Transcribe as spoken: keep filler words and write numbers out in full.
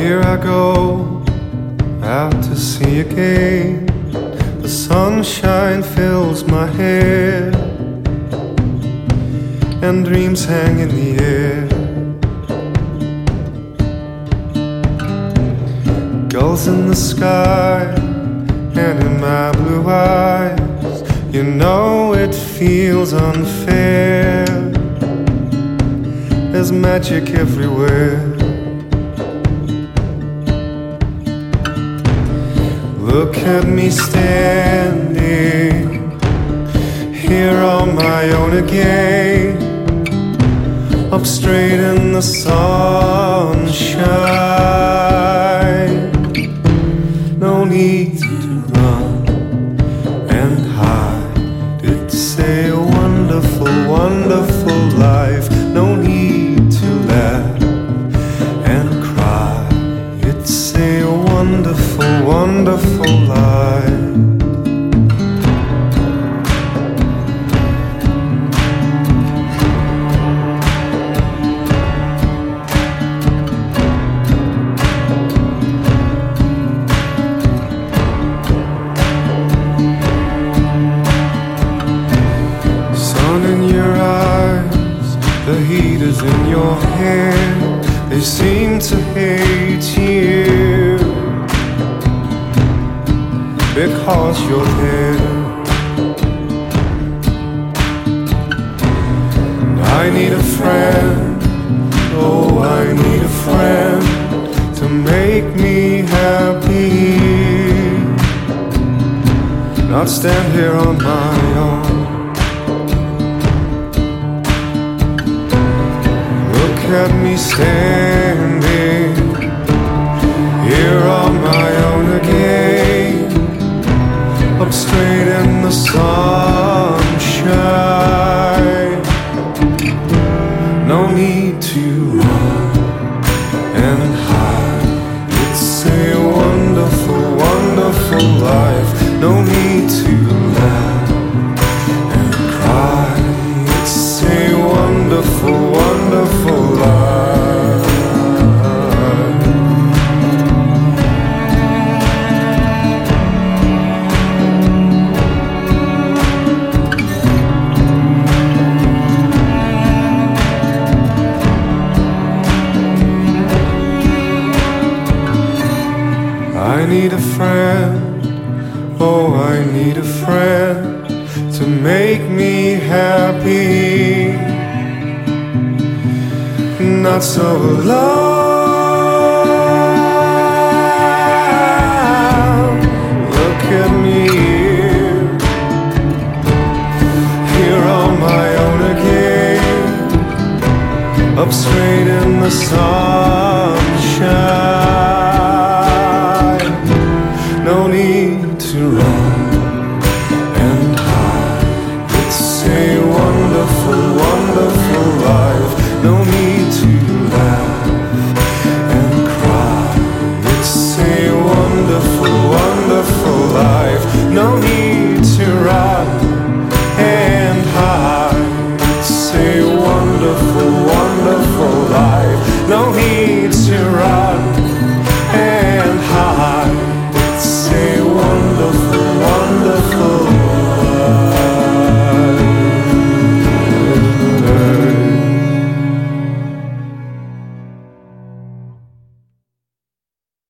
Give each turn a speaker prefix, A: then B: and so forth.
A: here I go, out to sea again. The sunshine fills my hair, and dreams hang in the air. Gulls in the sky, and in my blue eyes, you know it feels unfair. There's magic everywhere. Look at me standing here on my own again, up straight in the sunshine. No need to run and hide. It's a wonderful, wonderful life. No need to laugh and cry. It's a wonderful, wonderful life. The heat is in your hair. They seem to hate you because you're there. I need a friend, oh I need a friend to make me happy, not stand here on my own. Look at me standing here on my own again, up straight in the sunshine. No need to run and hide. It's a wonderful, wonderful life. No need to laugh and cry. It's a wonderful, wonderful life. I need a friend, oh I need a friend to make me happy, not so alone. Look at me here on my own again, up straight in the sunshine. No need to run and hide. It's a